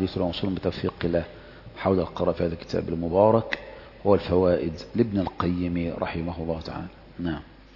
حديث وصول بتوفيق الله حول القراءة في هذا الكتاب المبارك هو الفوائد لابن القيم رحمه الله تعالى. نعم.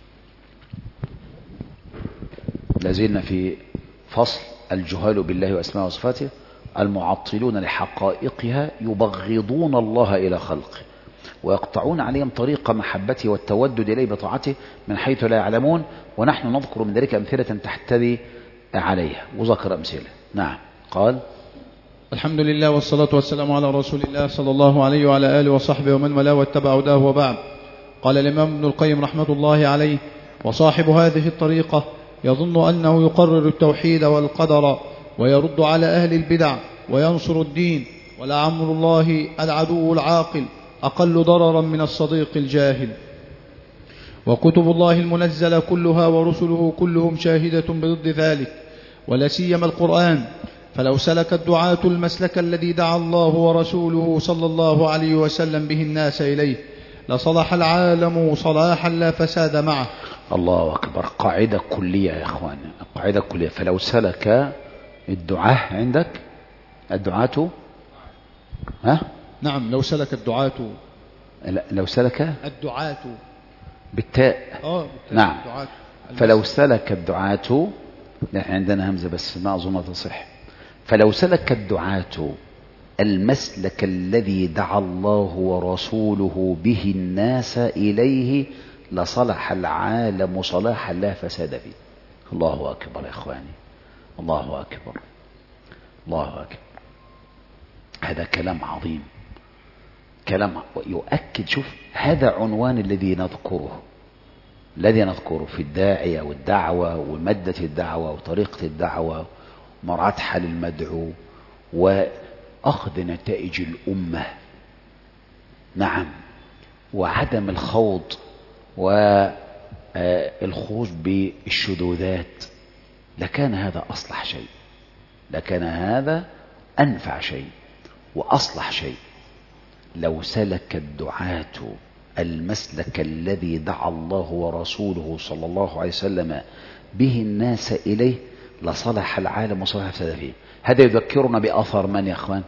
لازلنا في فصل الجهال بالله وأسماء وصفاته المعطلون لحقائقها يبغضون الله إلى خلقه ويقطعون عليهم طريق محبته والتودد إليه بطاعته من حيث لا يعلمون، ونحن نذكر من ذلك أمثلة تحتوي عليها وذكر أمثلة. نعم. قال: الحمد لله والصلاة والسلام على رسول الله صلى الله عليه وعلى آله وصحبه ومن والاه واتبع هداه وبعد. قال الإمام ابن القيم رحمة الله عليه: وصاحب هذه الطريقة يظن أنه يقرر التوحيد والقدر ويرد على أهل البدع وينصر الدين، ولعمر الله العدو العاقل أقل ضررا من الصديق الجاهل. وكتب الله المنزلة كلها ورسله كلهم شاهدة بضد ذلك، ولا سيما القرآن. فلو سلك الدعاة المسلك الذي دعا الله ورسوله صلى الله عليه وسلم به الناس إليه لصلح العالم صلاحا لا فساد معه. الله أكبر. قاعدة كلية يا إخواني، قاعدة كلية. فلو سلك الدعاة عندك الدعاة نعم. لو سلك الدعاة لو سلك الدعاة بالتاء. نعم. الدعاة. فلو سلك الدعاة، عندنا همزة بس ما أظن تصح. فلو سلك الدعاة المسلك الذي دعا الله ورسوله به الناس إليه لصلح العالم صلاحا لا فساد فيه. الله أكبر يا إخواني، الله أكبر، الله أكبر. هذا كلام عظيم، كلام يؤكد. شوف هذا عنوان الذي نذكره في الداعية والدعوة ومادة الدعوة وطريقة الدعوة ومراعاة حال المدعو وأخذ نتائج الأمة. نعم. وعدم الخوض والخوض بالشذوذات. لكان هذا أصلح شيء، لكان هذا أنفع شيء وأصلح شيء. لو سلك الدعاة المسلك الذي دعا الله ورسوله صلى الله عليه وسلم به الناس إليه لصلح العالم وصلح فساد فيه. هذا يذكرنا بأثر من يا أخوان؟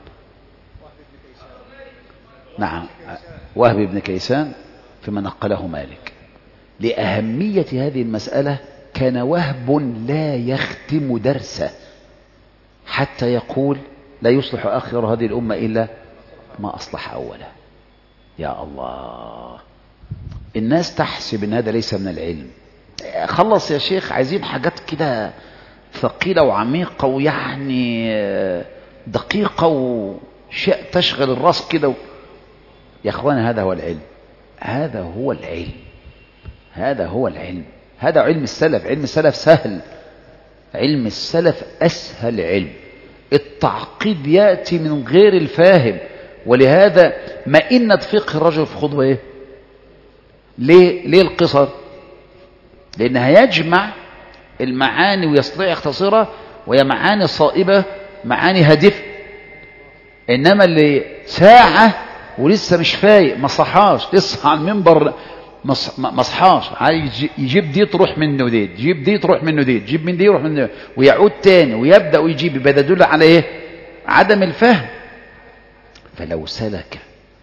نعم، وهب بن كيسان فيما نقله مالك. لأهمية هذه المسألة كان وهب لا يختم درسه حتى يقول: لا يصلح آخر هذه الأمة إلا ما أصلح أوله. يا الله، الناس تحسب ان هذا ليس من العلم. خلص يا شيخ، عايزين حاجات كده ثقيلة وعميقة ويعني دقيقة وشيء تشغل الراس كده يا اخوان، هذا هو العلم، هذا هو العلم، هذا هو العلم، هذا علم السلف. علم السلف سهل، علم السلف أسهل علم. التعقيد يأتي من غير الفاهم، ولهذا مئنة فقه الرجل في خطبة ايه؟ ليه القصر؟ لأنها يجمع المعاني ويستطيع يختصرها، وهي معاني صائبة، معاني هادفة. إنما اللي ساعة ولسه مش فايق، ما صحاش لسه على المنبر، ما صحاش، عايز يجيب دي تروح منه دي، يجيب دي تروح منه دي، يجيب من دي يروح منه، ويعود تاني ويبدأ ويجيب، يبقى ده يدل على ايه؟ عدم الفهم. فلو سلك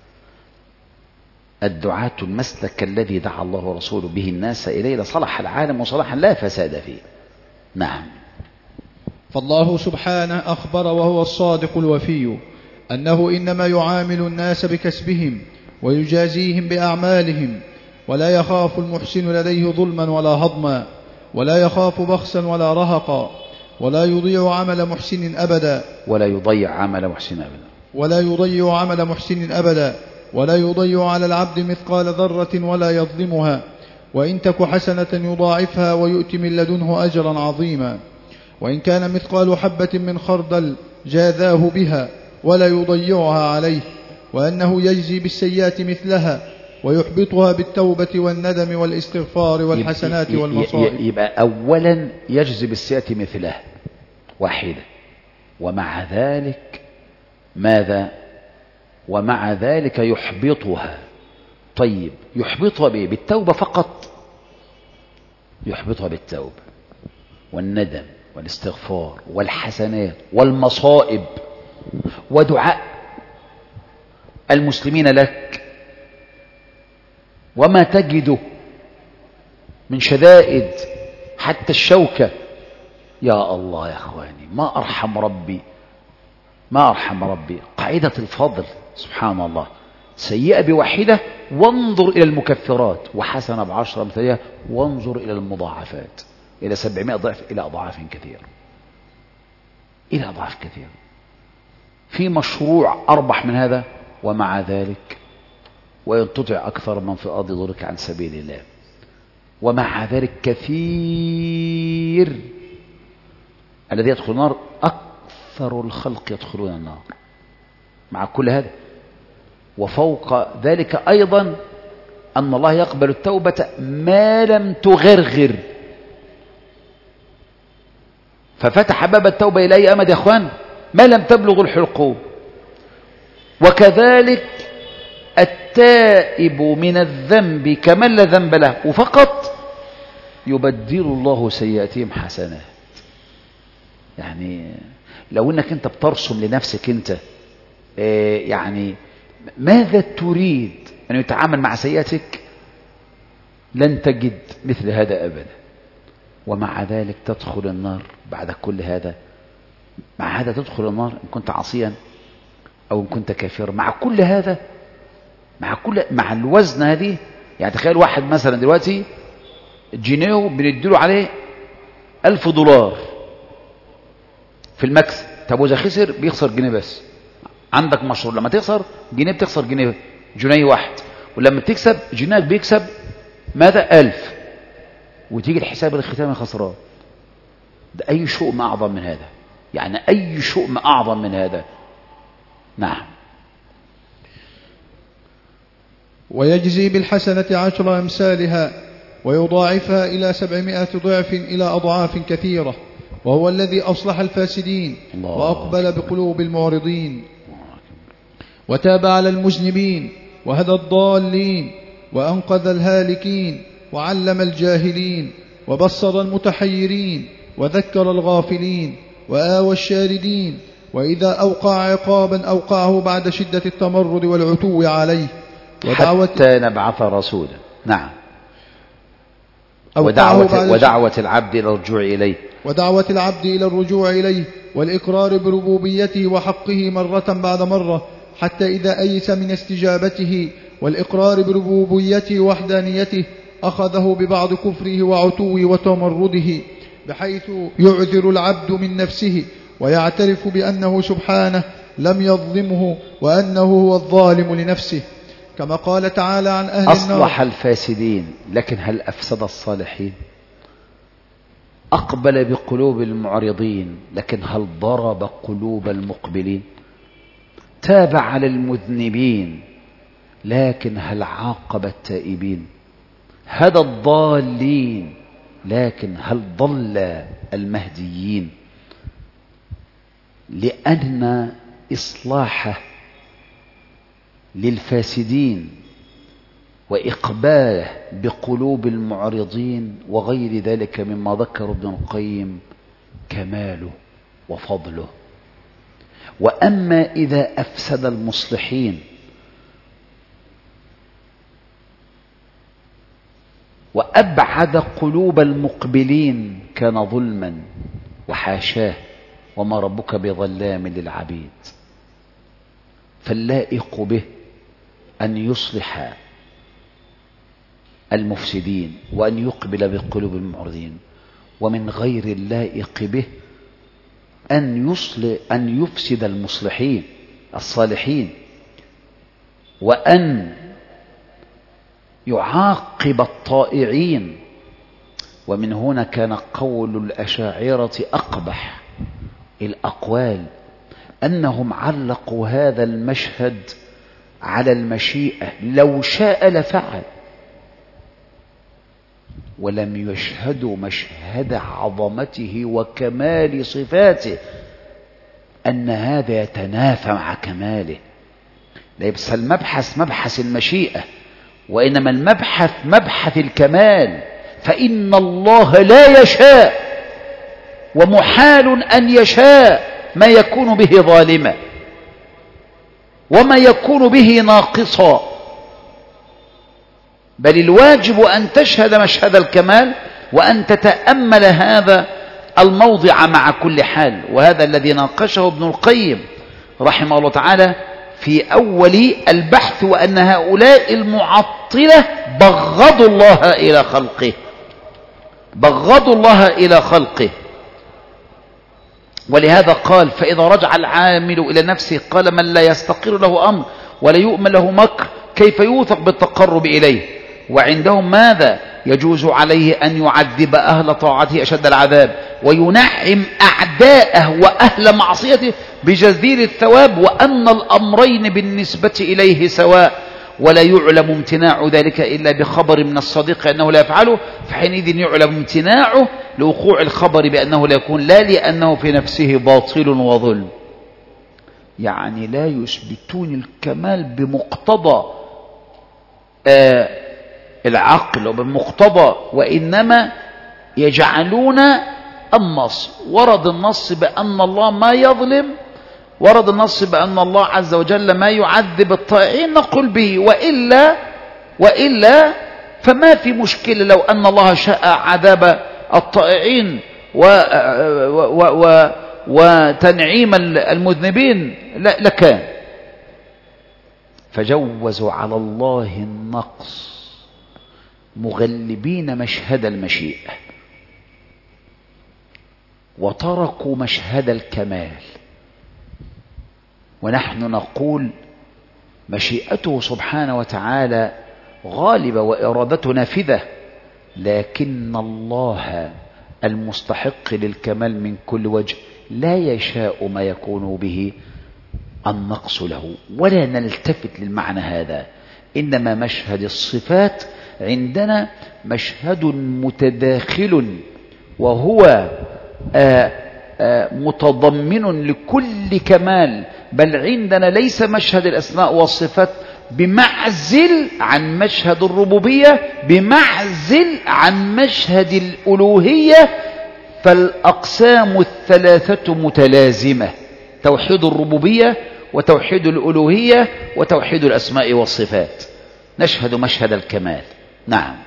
الدعاة المسلك الذي دعا الله ورسوله به الناس إليه لصلح العالم صلاحا لا فساد فيه. نعم. فالله سبحانه أخبر وهو الصادق الوفي أنه إنما يعامل الناس بكسبهم ويجازيهم بأعمالهم، ولا يخاف المحسن لديه ظلما ولا هضما، ولا يخاف بخسا ولا رهقا، ولا يضيع عمل محسن أبدا، ولا يضيع عمل محسن أبدا، ولا يضيع عمل محسن أبدا، ولا يضيع على العبد مثقال ذرة ولا يظلمها، وإن تك حسنة يضاعفها ويؤتي من لدنه أجرا عظيما، وإن كان مثقال حبة من خردل جاذاه بها ولا يضيعها عليه، وأنه يجزي بالسيئات مثلها ويحبطها بالتوبة والندم والاستغفار والحسنات والمصائب. يبقى أولا يجزي بالسيئة مثلها واحدة، ومع ذلك ماذا؟ ومع ذلك يحبطها. طيب يحبطها بإيه؟ بالتوبة فقط؟ يحبطها بالتوبة والندم والاستغفار والحسنات والمصائب. ودعاء المسلمين لك، وما تجده من شدائد حتى الشوكة. يا الله يا أخواني، ما أرحم ربي، ما أرحم ربي. قاعدة الفضل سبحان الله، سيئة بواحدة وانظر إلى المكفرات، وحسنة ب10 أمثالها وانظر إلى المضاعفات، إلى 700 ضعف، إلى أضعاف كثيرة، إلى أضعاف كثيرة. في مشروع أربح من هذا؟ ومع ذلك وإن تطع أكثر من في الأرض يضلك عن سبيل الله. ومع ذلك كثير الذي يدخل النار أكثر الخلق يدخلون النار مع كل هذا. وفوق ذلك أيضا أن الله يقبل التوبة ما لم تغرغر، ففتح باب التوبة إلى أي أمد يا أخوان؟ ما لم تبلغ الحلقوم. وكذلك التائب من الذنب كمن لا ذنب له، وفقط يبدل الله سيئاتهم حسنات. يعني لو انك انت بترسم لنفسك انت يعني ماذا تريد ان يتعامل مع سيئاتك، لن تجد مثل هذا ابدا. ومع ذلك تدخل النار بعد كل هذا. مع هذا تدخل النار ان كنت عصيا او ان كنت كافرا. مع كل هذا، مع الوزن هذه، يعني تخيل واحد مثلا دلوقتي جنيه بنديله عليه $1000 في المكسب. طب وإذا خسر بيخسر جنيه بس. عندك مشروع لما تخسر جنيه بتخسر جنيه واحد، ولما تكسب جنيهك بيكسب ماذا؟ 1000. وتيجي الحساب الختامي خسران. ده أي شؤم أعظم من هذا؟ يعني أي شؤم أعظم من هذا؟ نعم. ويجزي بالحسنة 10 أمثالها ويضاعفها إلى 700 ضعف إلى أضعاف كثيرة، وهو الذي أصلح الفاسدين وأقبل بقلوب المعرضين، وتاب على المذنبين، وهدى الضالين، وأنقذ الهالكين، وعلم الجاهلين، وبصر المتحيرين، وذكر الغافلين، وآوى الشاردين، وإذا أوقع عقابا أوقعه بعد شدة التمرد والعتو عليه، حتى نبعث رسولا. نعم. ودعوة العبد إلى الرجوع إليه، ودعوة العبد إلى الرجوع إليه، والإقرار بربوبيته وحقه مرة بعد مرة، حتى إذا أيس من استجابته والإقرار بربوبيته وحدانيته أخذه ببعض كفره وعتوه وتمرده، بحيث يعذر العبد من نفسه ويعترف بأنه سبحانه لم يظلمه وأنه هو الظالم لنفسه، كما قال تعالى عن أهل النار: أصلح الفاسدين، لكن هل أفسد الصالحين؟ أقبل بقلوب المعرضين، لكن هل ضرب قلوب المقبلين؟ تاب على المذنبين، لكن هل عاقب التائبين؟ هدى الضالين، لكن هل ضل المهديين؟ لأن إصلاحه للفاسدين وإقباله بقلوب المعرضين وغير ذلك مما ذكر ابن القيم كماله وفضله. وأما إذا أفسد المصلحين وأبعد قلوب المقبلين كان ظلما، وحاشاه، وما ربك بظلام للعبيد. فاللائق به أن يصلح المفسدين وأن يقبل بقلوب المعرضين، ومن غير اللائق به أن يفسد المصلحين الصالحين وأن يعاقب الطائعين. ومن هنا كان قول الأشاعرة أقبح الأقوال، أنهم علقوا هذا المشهد على المشيئة، لو شاء لفعل، ولم يشهدوا مشهد عظمته وكمال صفاته، أن هذا يتنافى مع كماله. ليس المبحث مبحث المشيئة، وإنما المبحث مبحث الكمال. فإن الله لا يشاء، ومحال أن يشاء ما يكون به ظالما. وما يكون به ناقصا، بل الواجب أن تشهد مشهد الكمال وأن تتأمل هذا الموضع مع كل حال. وهذا الذي ناقشه ابن القيم رحمه الله تعالى في أول البحث، وأن هؤلاء المعطلة بغضوا الله إلى خلقه، بغضوا الله إلى خلقه. ولهذا قال: فإذا رجع العامل إلى نفسه قال: من لا يستقر له أمر ولا يؤمن له مكر كيف يوثق بالتقرب إليه؟ وعندهم ماذا؟ يجوز عليه أن يعذب أهل طاعته أشد العذاب، وينعم أعداءه وأهل معصيته بجزيل الثواب، وأن الأمرين بالنسبة إليه سواء، ولا يعلم امتناع ذلك إلا بخبر من الصديق أنه لا يفعله، فحينئذ يعلم امتناعه لوقوع الخبر بأنه لا يكون، لا لأنه في نفسه باطل وظلم. يعني لا يثبتون الكمال بمقتضى العقل وبمقتضى، وإنما يجعلون النص، ورد النص بأن الله ما يظلم، ورد النص بأن الله عز وجل ما يعذب الطائعين، نقول به، وإلا فما في مشكلة لو أن الله شاء عذاب الطائعين وتنعيم المذنبين لكان. فجوزوا على الله النقص مغلبين مشهد المشيئة، وتركوا مشهد الكمال. ونحن نقول مشيئته سبحانه وتعالى غالبة وإرادته نافذة، لكن الله المستحق للكمال من كل وجه لا يشاء ما يكون به النقص له، ولا نلتفت للمعنى هذا. إنما مشهد الصفات عندنا مشهد متداخل، وهو متضمن لكل كمال، بل عندنا ليس مشهد الأسماء والصفات بمعزل عن مشهد الربوبية، بمعزل عن مشهد الألوهية، فالأقسام الثلاثة متلازمة: توحيد الربوبية وتوحيد الألوهية وتوحيد الأسماء والصفات. نشهد مشهد الكمال. نعم.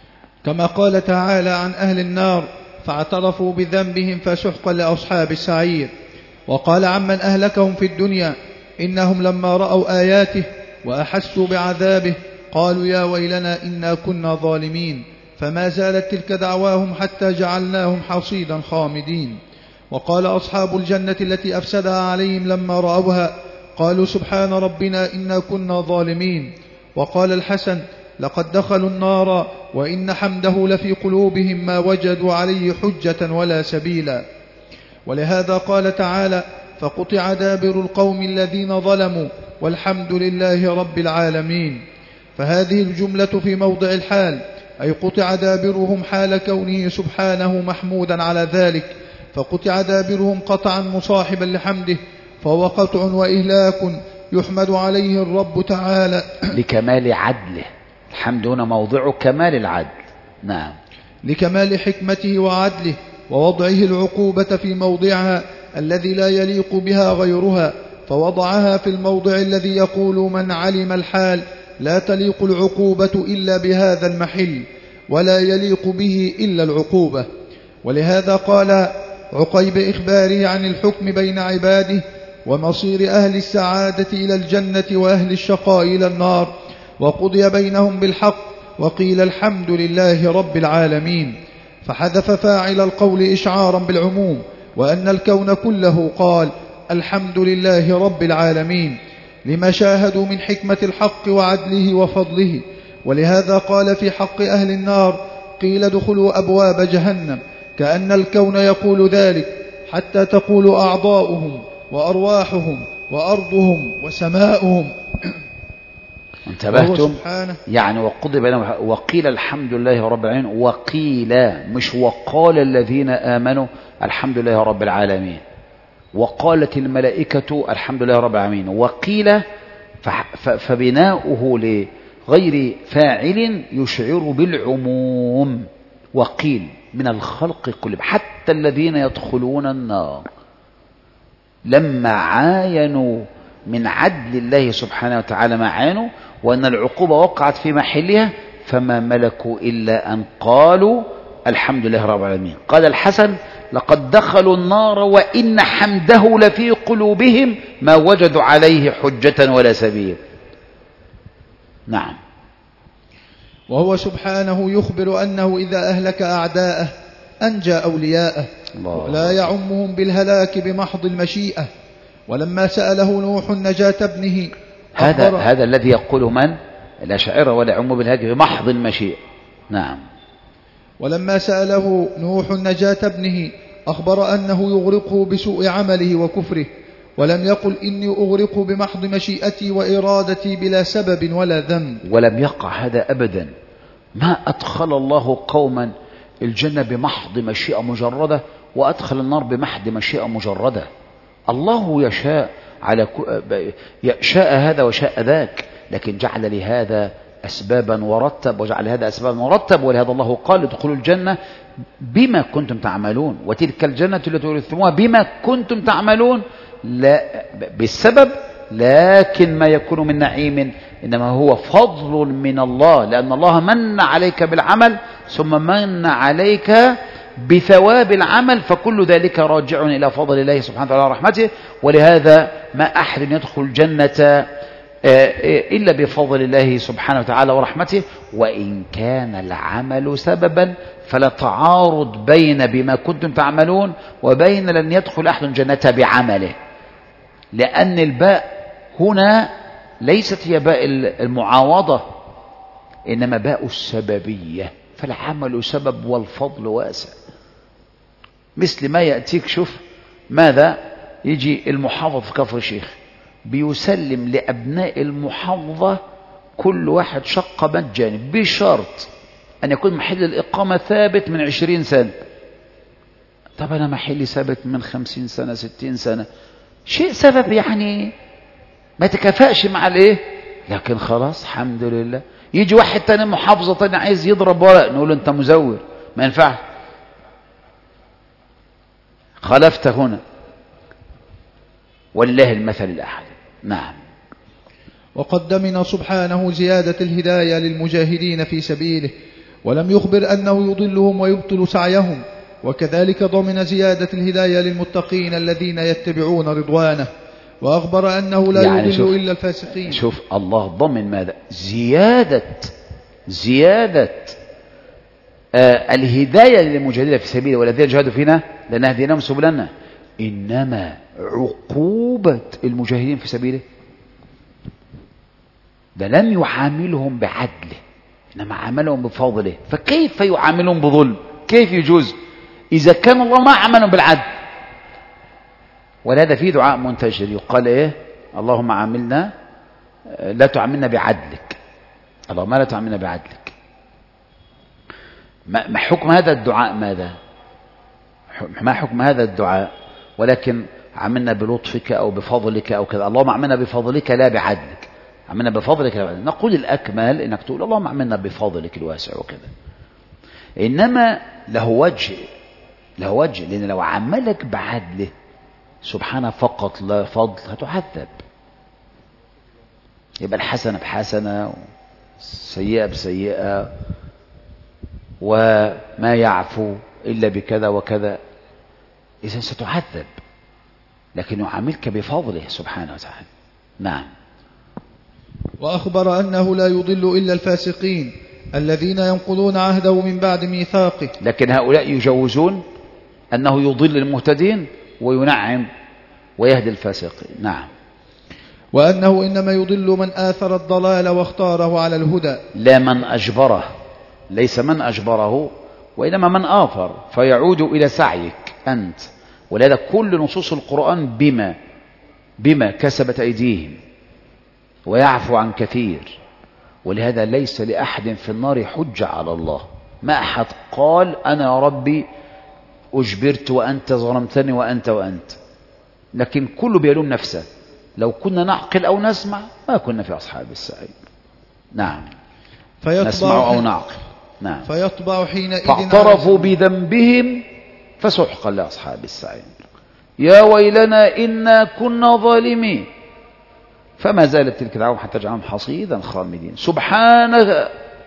كما قال تعالى عن أهل النار: فاعترفوا بذنبهم فسحقا لأصحاب السعير. وقال عمن أهلكهم في الدنيا: إنهم لما رأوا آياته وأحسوا بعذابه قالوا يا ويلنا إنا كنا ظالمين، فما زالت تلك دعواهم حتى جعلناهم حصيدا خامدين. وقال أصحاب الجنة التي أفسدها عليهم لما رأوها قالوا سبحان ربنا إنا كنا ظالمين. وقال الحسن: لقد دخلوا النار وإن حمده لفي قلوبهم ما وجدوا عليه حجة ولا سبيلا. ولهذا قال تعالى: فقطع دابر القوم الذين ظلموا والحمد لله رب العالمين. فهذه الجملة في موضع الحال، أي قطع دابرهم حال كونه سبحانه محمودا على ذلك، فقطع دابرهم قطعا مصاحبا لحمده، فهو قطع وإهلاك يحمد عليه الرب تعالى لكمال عدله. الحمد هنا موضع كمال العدل. نعم. لكمال حكمته وعدله، ووضعه العقوبة في موضعها الذي لا يليق بها غيرها، فوضعها في الموضع الذي يقول من علم الحال لا تليق العقوبة إلا بهذا المحل، ولا يليق به إلا العقوبة. ولهذا قال عقيب إخباره عن الحكم بين عباده ومصير أهل السعادة إلى الجنة وأهل الشقاء إلى النار: وقضي بينهم بالحق وقيل الحمد لله رب العالمين. فحذف فاعل القول إشعارا بالعموم، وأن الكون كله قال الحمد لله رب العالمين لما شاهدوا من حكمة الحق وعدله وفضله. ولهذا قال في حق أهل النار: قيل ادخلوا أبواب جهنم، كأن الكون يقول ذلك حتى تقول أعضاؤهم وأرواحهم وأرضهم وسماؤهم. انتبهتم؟ يعني وقضي بينهم وقيل الحمد لله رب العالمين، وقيل مش وقال الذين آمنوا الحمد لله رب العالمين، وقالت الملائكة الحمد لله رب العالمين، وقيل فبناؤه لغير فاعل يشعر بالعموم. وقيل من الخلق كلهم حتى الذين يدخلون النار لما عاينوا من عدل الله سبحانه وتعالى معانه، وأن العقوبة وقعت في محلها، فما ملكوا إلا أن قالوا الحمد لله رب العالمين. قال الحسن: لقد دخلوا النار وإن حمده لفي قلوبهم ما وجدوا عليه حجة ولا سبيل. نعم. وهو سبحانه يخبر أنه إذا أهلك أعداءه أنجى أولياءه ولا يعمهم بالهلاك بمحض المشيئة. ولما سأله نوح نجاة ابنه هذا الذي يقوله من؟ الأشاعرة، ولا يعم بالهلاك بمحض المشيئة. نعم. ولما سأله نوح نجاة ابنه أخبر أنه يغرقه بسوء عمله وكفره، ولم يقل إني أغرقه بمحض مشيئتي وإرادتي بلا سبب ولا ذنب. ولم يقع هذا أبدا. ما أدخل الله قوما الجنة بمحض مشيئة مجردة، وأدخل النار بمحض مشيئة مجردة. الله يشاء شاء هذا وشاء ذاك، لكن جعل لهذا أسبابا ورتب، وجعل هذا أسبابا ورتب. ولهذا الله قال: ادخلوا الجنة بما كنتم تعملون، وتلك الجنة التي تورثتموها بما كنتم تعملون، لا بالسبب، لكن ما يكون من نعيم إنما هو فضل من الله، لأن الله من عليك بالعمل ثم من عليك بثواب العمل، فكل ذلك راجع إلى فضل الله سبحانه وتعالى ورحمته. ولهذا ما أحد يدخل الجنة إلا بفضل الله سبحانه وتعالى ورحمته. وإن كان العمل سببا فلا تعارض بين بما كنتم تعملون وبين لن يدخل أحد الجنة بعمله، لأن الباء هنا ليست هي باء المعاوضة، إنما باء السببية، فالعمل سبب والفضل واسع. مثل ما يأتيك، شوف ماذا يجي المحافظ في كفر الشيخ بيسلم لأبناء المحافظة كل واحد شقة مجاني، بشرط أن يكون محل الإقامة ثابت من 20 سنة. طب أنا محلي ثابت من 50 سنة 60 سنة، شيء سبب يعني ما تكافئش مع الايه، لكن خلاص الحمد لله. يجي واحد تاني محافظة تاني عايز يضرب ورق، نقول له انت مزور، ما ينفعش، خالفت هنا. ولله المثل الأعلى. نعم. وقد ضمن سبحانه زيادة الهداية للمجاهدين في سبيله، ولم يخبر أنه يضلهم ويبطل سعيهم. وكذلك ضمن زيادة الهداية للمتقين الذين يتبعون رضوانه، وأخبر أنه لا يعني يضل إلا الفاسقين. شوف الله ضمن ماذا؟ زيادة الهداية للمجاهدين في سبيله، والذين جاهدوا فينا لنهدينهم سبلنا. إنما عقوبة المجاهدين في سبيله ده لم يعاملهم بعدله، إنما عاملهم بفضله. فكيف يعاملهم بظلم؟ كيف يجوز إذا كان الله ما عملهم بالعدل؟ ولهذا في دعاء منتشر يقال إيه؟ اللهم عاملنا لا تعاملنا بعدلك. اللهم لا تعاملنا بعدلك. ما حكم هذا الدعاء؟ ماذا ما حكم هذا الدعاء؟ ولكن عاملنا بلطفك أو بفضلك أو كذا. اللهم عاملنا بفضلك لا بعدلك. عاملنا بفضلك لا بعدلك. نقول الأكمل إنك تقول اللهم عاملنا بفضلك الواسع وكذا. إنما له وجه، لأن لو عملك بعدله سبحانه فقط لا فضل هتعذب. يبقى الحسنة بحسنة، سيئة بسيئة، وما يعفو إلا بكذا وكذا، إذن ستعذب. لكن يعاملك بفضله سبحانه وتعالى. نعم. وأخبر أنه لا يضل إلا الفاسقين الذين ينقضون عهده من بعد ميثاقه. لكن هؤلاء يجوزون أنه يضل المهتدين وينعم ويهدي الفاسقين. نعم. وأنه إنما يضل من آثر الضلال واختاره على الهدى، لا من أجبره، ليس من أجبره، وإنما من آثر، فيعود إلى سعيك أنت. ولهذا كل نصوص القرآن بما كسبت أيديهم، ويعفو عن كثير. ولهذا ليس لأحد في النار حجة على الله. ما أحد قال أنا يا ربي أجبرت وأنت ظلمتني وأنت، لكن كله بيلوم نفسه. لو كنا نعقل أو نسمع ما كنا في أصحاب السعير. نعم. نسمع أو نعقل. نعم. فيطبع حينئذ فاعترفوا بذنبهم فسحقا لأصحاب السعير. يا ويلنا إنا كنا ظالمين. فما زالت تلك الدعوة حتى جعلهم حصيدا خامدين. سبحان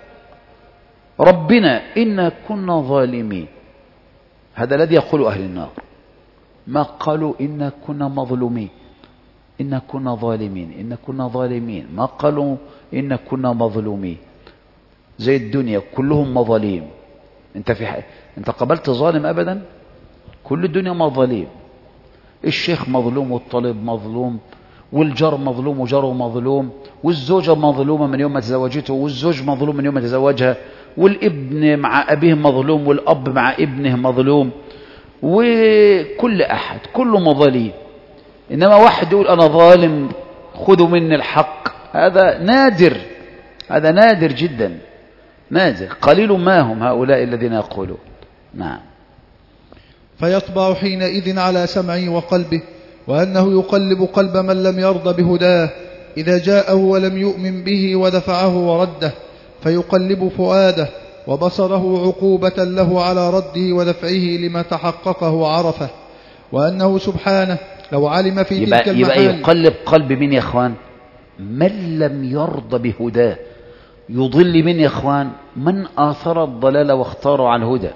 ربنا إنا كنا ظالمين، هذا الذي يقول أهل النار. ما قالوا إنا كنا مظلومين، إنا كنا ظالمين، إنا كنا ظالمين، ما قالوا إنا كنا مظلومين. زي الدنيا كلهم مظالم. أنت قبلت ظالم أبدا؟ كل الدنيا مظالم. الشيخ مظلوم، والطالب مظلوم، والجار مظلوم وجاره مظلوم، والزوجة مظلومة من يوم ما تزوجته، والزوج مظلوم من يوم ما تزوجها، والابن مع أبيه مظلوم، والأب مع ابنه مظلوم، وكل أحد كله مظالم. إنما واحد يقول أنا ظالم خذوا مني الحق، هذا نادر، هذا نادر جدا، نادر، قليل ما هم هؤلاء الذين يقولون. نعم. فيطبع حينئذ على سمعه وقلبه، وأنه يقلب قلب من لم يرضى بهداه إذا جاءه ولم يؤمن به ودفعه ورده، فيقلب فؤاده وبصره عقوبة له على رده ودفعه لما تحققه وعرفه. وأنه سبحانه لو علم في تلك المحال يبقى يقلب قلب من يا أخوان؟ من لم يرضى بهداه. يضل من يا أخوان؟ من آثر الضلال واختار عن الهدى.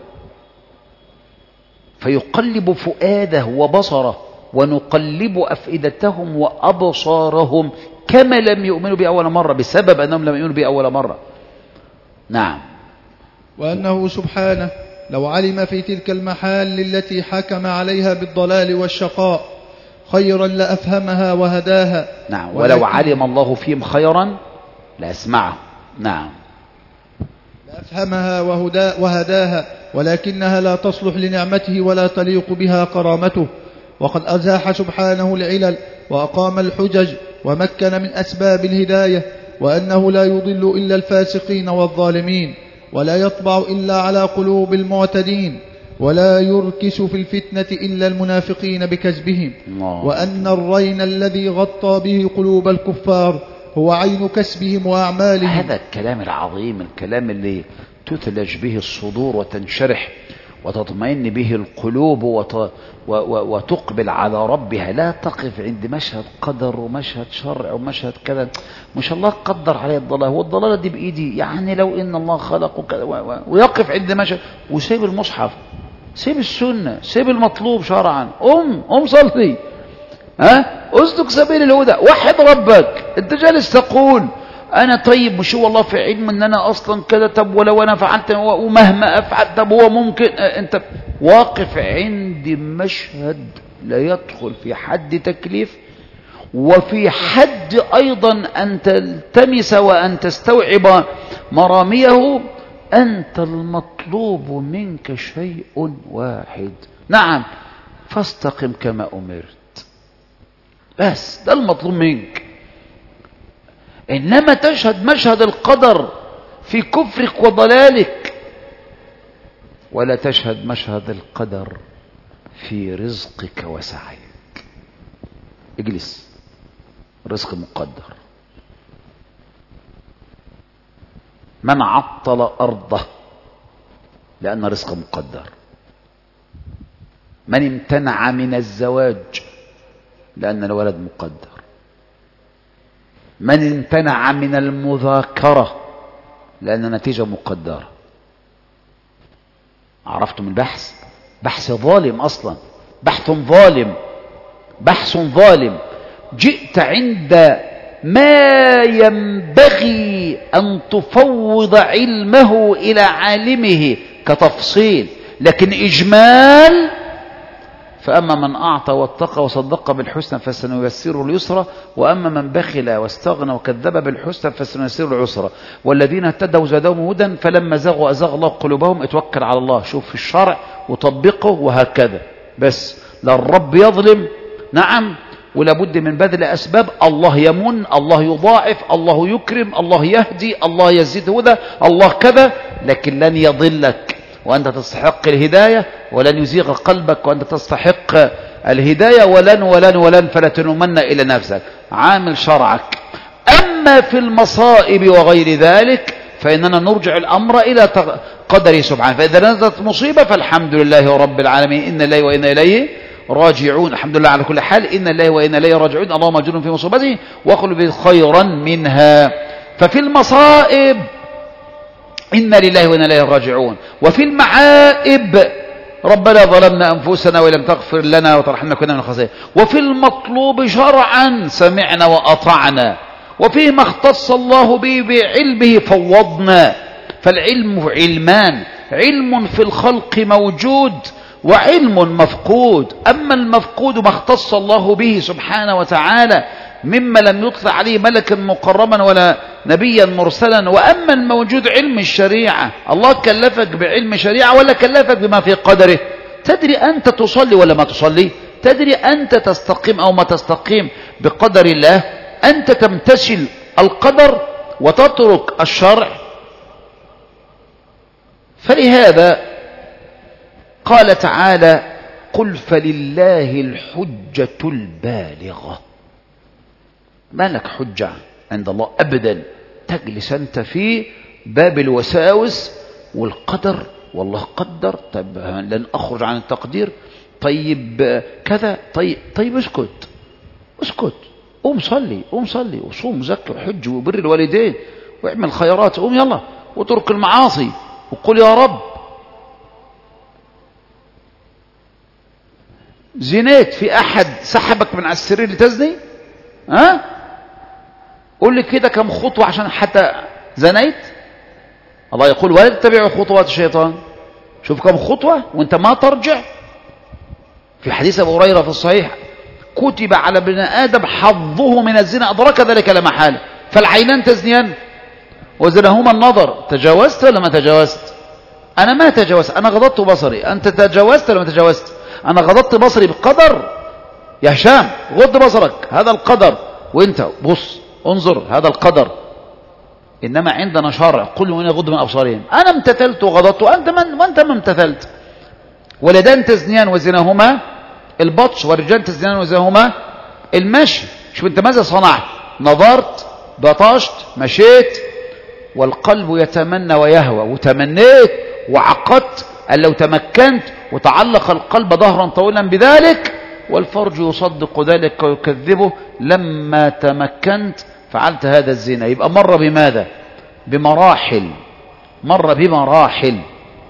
فيقلب فؤاده وبصره، ونقلب أفئدتهم وأبصارهم كما لم يؤمنوا بأول مرة، بسبب أنهم لم يؤمنوا بأول مرة. نعم. وأنه سبحانه لو علم في تلك المحال التي حكم عليها بالضلال والشقاء خيرا لأفهمها وهداها. نعم. ولو علم الله فيهم خيرا لأسمعهم. نعم. لأفهمها وهداها، ولكنها لا تصلح لنعمته ولا تليق بها كرامته. وقد أزاح سبحانه العلل وأقام الحجج ومكن من أسباب الهداية، وأنه لا يضل إلا الفاسقين والظالمين، ولا يطبع إلا على قلوب المعتدين، ولا يركس في الفتنة إلا المنافقين بكذبهم. وأن الرين الذي غطى به قلوب الكفار هو عين كسبهم وأعمالهم. هذا الكلام العظيم، الكلام اللي تثلج به الصدور وتنشرح وتطمئن به القلوب وتقبل على ربها، لا تقف عند مشهد قدر ومشهد شرع ومشهد كذا. مش الله قدر عليه الضلال، هو الضلالة دي بإيدي، يعني لو إن الله خلقه كذا، ويقف عند مشهد وسيب المصحف، سيب السنة، سيب المطلوب شرعا، صلي، اسلك سبيل الهدى، وحد ربك. انت جالس تقول انا طيب، مش هو الله في علم ان انا اصلا كذا، طب ولو انا فعلت ومهما افعل، طب هو ممكن. انت واقف عند مشهد لا يدخل في حد تكليف، وفي حد ايضا ان تلتمس وان تستوعب مراميه. انت المطلوب منك شيء واحد، نعم، فاستقم كما امرت، بس ده المطلوب منك. إنما تشهد مشهد القدر في كفرك وضلالك، ولا تشهد مشهد القدر في رزقك وسعيك. اجلس، رزق مقدر. من عطل أرضه لأن رزق مقدر. من امتنع من الزواج لأن الولد مقدر. من امتنع من المذاكرة لأن النتيجة مقدرة. عرفتم البحث؟ بحث ظالم أصلا، بحث ظالم، بحث ظالم. جئت عند ما ينبغي أن تفوض علمه إلى عالمه كتفصيل، لكن إجمال. فأما من أعطى واتقى وصدق بالحسنى فسنيسره اليسرى، وأما من بخل واستغنى وكذب بالحسنى فسنيسره العسرى. والذين اهتدوا زادهم هدى فلما زاغوا أزاغ الله قلوبهم. اتوكل على الله، شوف في الشرع وطبقه، وهكذا. بس لا الرب يظلم، نعم، ولا بد من بذل أسباب. الله يمن، الله يضاعف، الله يكرم، الله يهدي، الله يزيد هدى، الله كذا، لكن لن يضلك وأنت تستحق الهداية، ولن يزيغ قلبك وأنت تستحق الهداية، ولن فلا تنومن إلى نفسك. عامل شرعك. أما في المصائب وغير ذلك فإننا نرجع الأمر إلى قدره سبحانه. فإذا نزلت مصيبة فالحمد لله رب العالمين، إن إليه وإنا إليه راجعون. الحمد لله على كل حال، إن الله وإنا إليه راجعون. اللهم اجرهم في مصيبته واخلف خيرا منها. ففي المصائب إنا لله وإنا إليه راجعون، وفي المعائب ربنا ظلمنا أنفسنا وإن لم تغفر لنا وترحمنا كنا من الخاسرين. وفي المطلوب شرعا سمعنا وأطعنا، وفيه ما اختص الله به بعلمه فوضنا. فالعلم علمان، علم في الخلق موجود وعلم مفقود. أما المفقود ما اختص الله به سبحانه وتعالى مما لم يطلع عليه ملكا مقربا ولا نبيا مرسلا. وأما الموجود علم الشريعة، الله كلفك بعلم شريعة ولا كلفك بما في قدره؟ تدري أنت تصلي ولا ما تصلي؟ تدري أنت تستقيم أو ما تستقيم بقدر الله؟ أنت تمتثل القدر وتترك الشرع. فلهذا قال تعالى: قل فلله الحجة البالغة. ما لك حجة عند الله أبدا. تجلس أنت في باب الوساوس والقدر، والله قدر، طيب لن أخرج عن التقدير، طيب كذا، طيب اسكت، قوم صلي وصوم وزكي وحج وبر الوالدين واعمل خيرات، قوم يلا وترك المعاصي وقل يا رب. زنيت، في أحد سحبك من على السرير لتزني؟ قول لي كده كم خطوة عشان حتى زنيت؟ الله يقول: ولا تتبعوا خطوات الشيطان. شوف كم خطوة وانت ما ترجع. في حديث أبو هريرة في الصحيح: كتب على ابن آدم حظه من الزنا أدرك ذلك لا محالة. فالعينان تزنيان وزنهما النظر. تجاوزت ولا ما تجاوزت؟ أنا ما تجاوزت، أنا غضضت بصري. أنت تجاوزت ولا ما تجاوزت؟ أنا غضضت بصري بقدر. يا هشام غض بصرك، هذا القدر، وانت بص انظر، هذا القدر. إنما عندنا شرع: كل من يغض من أبصارهم. أنا امتثلت وغضضت وأنت ما امتثلت. ولدان تزنيان وزنهما البطش، والرجال تزنيان وزنهما المشي. شوف انت ماذا صنعت؟ نظرت، بطشت، مشيت، والقلب يتمنى ويهوى، وتمنيت وعقدت أن لو تمكنت، وتعلق القلب ظهرا طويلا بذلك، والفرج يصدق ذلك ويكذبه. لما تمكنت فعلت هذا الزنا. يبقى مر بماذا؟ بمراحل، مر بمراحل،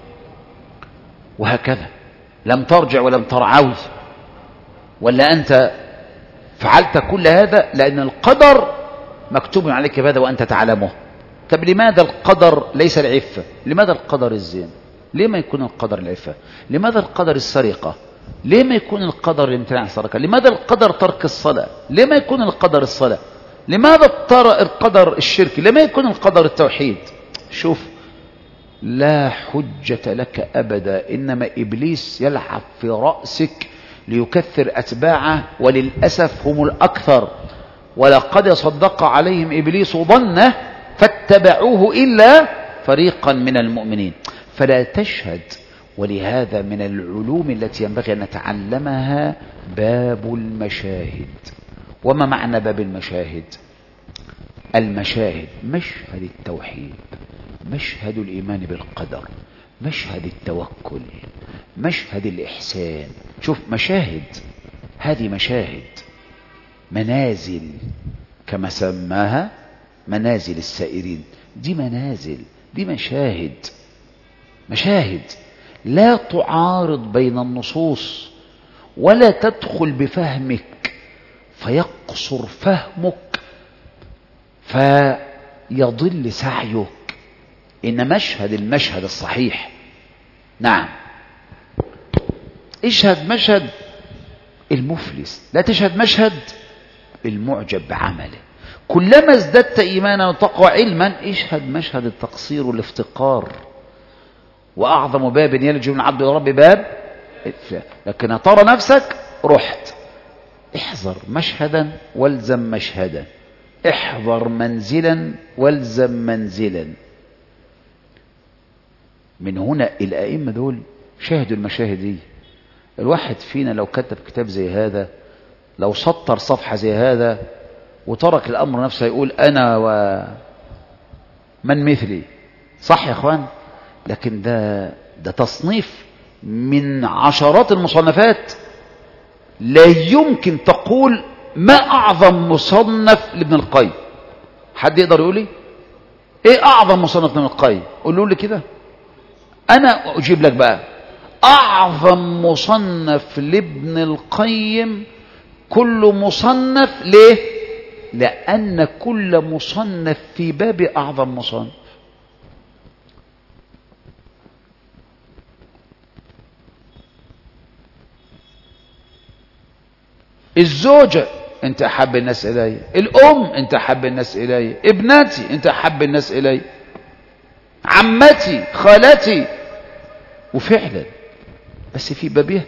وهكذا. لم ترجع ولم ترعوي، ولا أنت فعلت كل هذا لأن القدر مكتوب عليك بهذا وأنت تعلمه. طب لماذا القدر ليس العفة؟ لماذا القدر الزين؟ ليه ما يكون القدر العفة؟ لماذا القدر السرقة؟ ليه ما يكون القدر الامتناع السرقة؟ لماذا القدر ترك الصلاة؟ ليه ما يكون القدر الصلاة؟ لماذا القدر الشرك؟ ليه ما يكون القدر التوحيد؟ شوف، لا حجة لك أبدا. إنما إبليس يلعب في رأسك ليكثر أتباعه، وللأسف هم الأكثر. ولقد صدق عليهم إبليس ظنه فاتبعوه إلا فريقا من المؤمنين. فلا تشهد. ولهذا من العلوم التي ينبغي أن نتعلمها باب المشاهد. وما معنى باب المشاهد؟ المشاهد: مشهد التوحيد، مشهد الإيمان بالقدر، مشهد التوكل، مشهد الإحسان. شوف، مشاهد، هذه مشاهد، منازل كما سماها منازل السائرين. دي منازل، دي مشاهد، مشاهد لا تعارض بين النصوص، ولا تدخل بفهمك فيقصر فهمك فيضل سعيك. إن مشهد المشهد الصحيح. نعم، اشهد مشهد المفلس، لا تشهد مشهد المعجب بعمله. كلما ازددت إيمانا وتقوى علما اشهد مشهد التقصير والافتقار. وأعظم باب يلج من عبد الرب باب، لكن ترى نفسك رحت. احذر مشهدا والزم مشهدا، احذر منزلا والزم منزلا. من هنا الأئمة دول شاهدوا المشاهد دي. الواحد فينا لو كتب كتاب زي هذا، لو سطر صفحة زي هذا وترك الأمر نفسه، يقول أنا ومن مثلي. صح يا أخوان؟ لكن ده تصنيف من عشرات المصنفات. لا يمكن تقول ما أعظم مصنف لابن القيم. حد يقدر يقول لي ايه أعظم مصنف لابن القيم؟ قولوا لي كده. أنا أجيب لك بقى أعظم مصنف لابن القيم كل مصنف. ليه؟ لأن كل مصنف في باب أعظم مصنف. الزوجة انت أحب الناس إلي، الأم انت أحب الناس إلي، ابنتي انت أحب الناس إلي، عمتي، خالتي. وفعلا بس في بابها.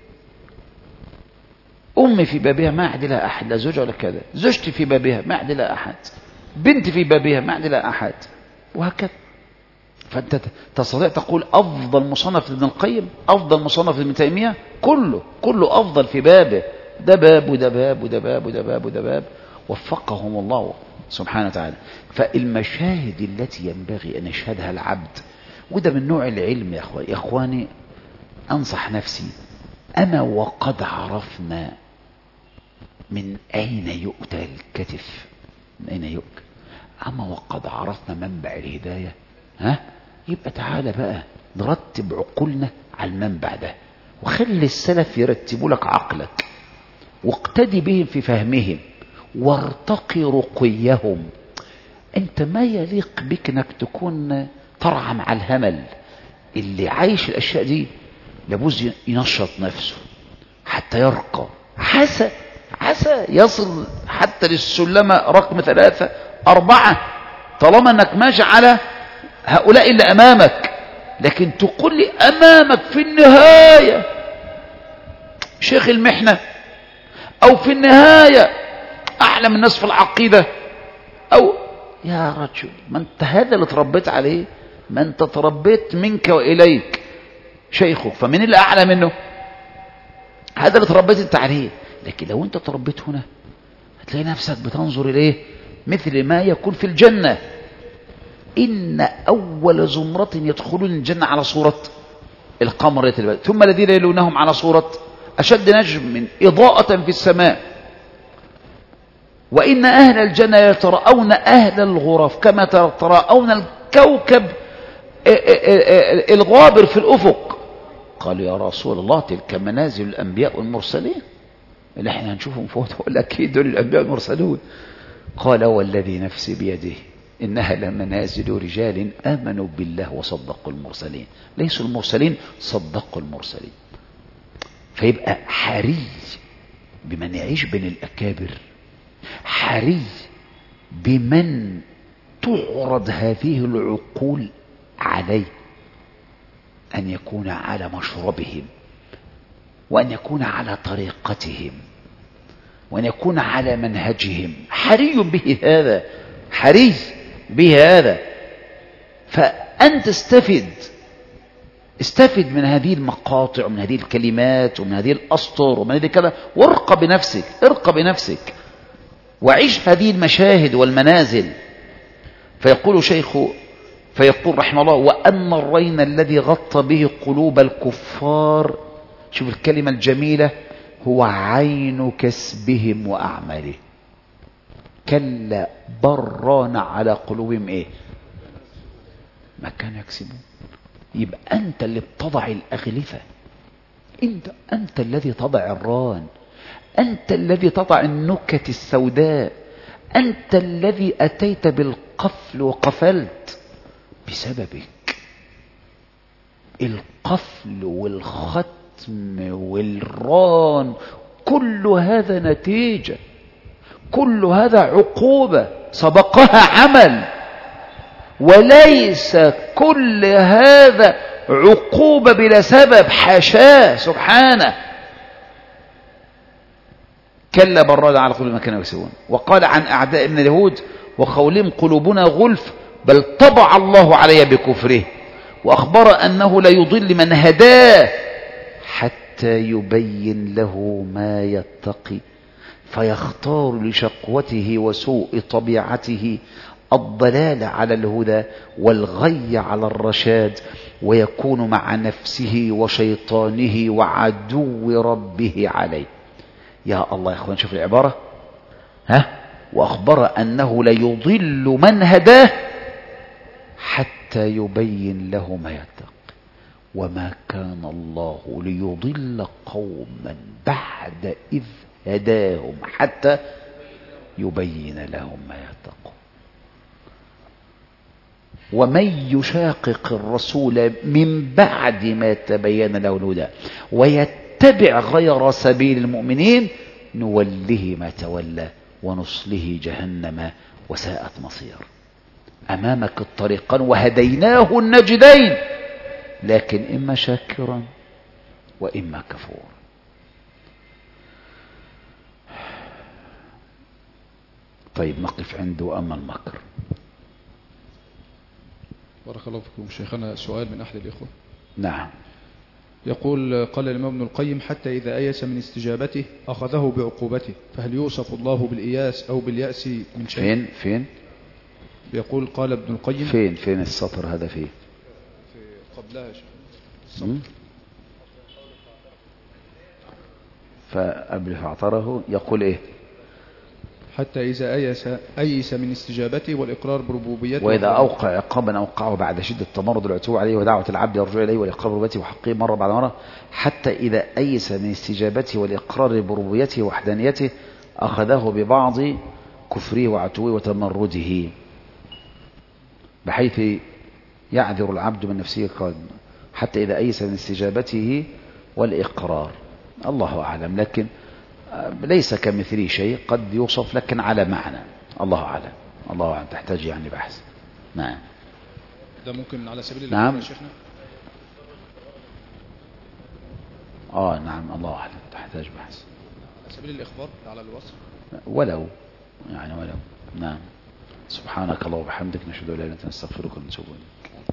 أمي في بابها ما يعدلها أحد، لا زوجة ولا كذا. زوجتي في بابها ما يعدلها أحد، بنتي في بابها ما يعدلها أحد، وهكذا. فأنت تستطيع تقول أفضل مصنف لابن القيم، أفضل مصنف لابن تيمية، كله أفضل في بابه. ده باب وده باب وده باب وده باب وده باب، وفقهم الله سبحانه وتعالى. فالمشاهد التي ينبغي أن يشهدها العبد، وده من نوع العلم يا أخواني. أنصح نفسي، أما وقد عرفنا من أين يؤتى الكتف، من أين يؤتى، أما وقد عرفنا منبع الهداية، يبقى تعالى بقى نرتب عقولنا على المنبع ده، وخلي السلف يرتبوا لك عقلك، واقتدي بهم في فهمهم، وارتقي رقيهم. انت ما يليق بك انك تكون ترعى مع الهمل. اللي عايش الاشياء دي لابد ينشط نفسه حتى يرقى، عسى يصل حتى للسلمة رقم 3 4، طالما انك ماشي على هؤلاء اللي امامك. لكن تقول لي امامك في النهاية شيخ المحنة، او في النهاية اعلم الناس في العقيدة، او يا رجل ما انت هذا اللي تربيت عليه، ما انت تربيت منك واليك شيخك، فمن اللي اعلى منه؟ هذا اللي تربيت انت عليه. لكن لو انت تربيت هنا هتلاقي نفسك بتنظر اليه مثل ما يكون في الجنة. ان اول زمرة يدخلون الجنة على صورة القمر، ثم الذين يلونهم على صورة اشد نجم اضاءة في السماء. وان اهل الجنة يتراءون اهل الغرف كما تراءون الكوكب الغابر في الافق. قال يا رسول الله تلك منازل الانبياء والمرسلين اللي احنا هنشوفهم فوق، ولا اكيد دول الانبياء والمرسلون. قال والذي نفسي بيده انها لمنازل رجال امنوا بالله وصدقوا المرسلين، ليسوا المرسلين، صدقوا المرسلين. فيبقى حري بمن يعيش بين الاكابر، حري بمن تعرض هذه العقول عليه، أن يكون على مشربهم، وأن يكون على طريقتهم، وأن يكون على منهجهم. حري به هذا، حري به هذا. فأنت استفد من هذه المقاطع ومن هذه الكلمات ومن هذه الأسطر ومن هذه كذا، وارقى بنفسك، ارقى بنفسك وعيش هذه المشاهد والمنازل. فيقول رحمه الله وأما الرين الذي غطى به قلوب الكفار، شوف الكلمة الجميلة، هو عين كسبهم وأعمالهم. كلا بران على قلوبهم ايه ما كانوا يكسبون. يبقى أنت اللي بتضع الأغلفة، أنت الذي تضع الران، أنت الذي تضع النكت السوداء، أنت الذي أتيت بالقفل وقفلت بسببك. القفل والختم والران كل هذا نتيجة، كل هذا عقوبة سبقها عمل، وليس كل هذا عقوبة بلا سبب، حاشاه سبحانه. كلا براد على قلوب ما كانوا يكسبون. وقال عن أعداء من اليهود وقولهم قلوبنا غلف بل طبع الله عليها بكفره، وأخبر أنه لا يضل من هداه حتى يبين له ما يتقي، فيختار لشقوته وسوء طبيعته الضلال على الهدى والغي على الرشاد، ويكون مع نفسه وشيطانه وعدو ربه عليه. يا الله يا اخوان شوف العبارة، وأخبر أنه ليضل من هداه حتى يبين له ما يتقي، وما كان الله ليضل قوما بعد إذ هداهم حتى يبين لهم ما يتقون. ومن يشاقق الرسول من بعد ما تبين له الهدى ويتبع غير سبيل المؤمنين نوله ما تولى ونصله جهنم وساءت مصير. أمامك الطريقان وهديناه النجدين، لكن إما شاكرا وإما كفورا. طيب نقف عنده. أما المكر. بارك الله فيكم شيخنا. سؤال من أحد الإخوة. نعم. يقول قال الإمام ابن القيم حتى إذا أيس من استجابته أخذه بعقوبته، فهل يوصف الله بالإياس أو باليأس من شيء؟ فين يقول قال ابن القيم فين السطر هذا فيه؟ في قبلها شيخ. فقبل فاعتره يقول إيه؟ حتى إذا أيس من استجابته والإقرار بربوبيته، وإذا أوقع عقابا أوقعه بعد شدة التمرد والعتوب عليه ودعوة العبد والرجوع إليه والإقرار بربوبيته وحقه مرة بعد مرة، حتى إذا أيس من استجابته والإقرار بربوبيته وحدانيته أخذه ببعض كفره وعتوه وتمرده، بحيث يعذر العبد من نفسه. قال حتى إذا أيس من استجابته والإقرار. الله أعلم، لكن ليس كمثله شيء، قد يوصف لكن على معنى. الله أعلم. الله أعلم، تحتاج يعني بحث. نعم. ده ممكن على سبيل نعم. يا شيخنا. نعم. الله أعلم، تحتاج بحث. على سبيل الإخبار على الوصف ولو. نعم. سبحانك الله وبحمدك، نشهد أن لا إله إلا أنت، نستغفرك ونتوب إليك.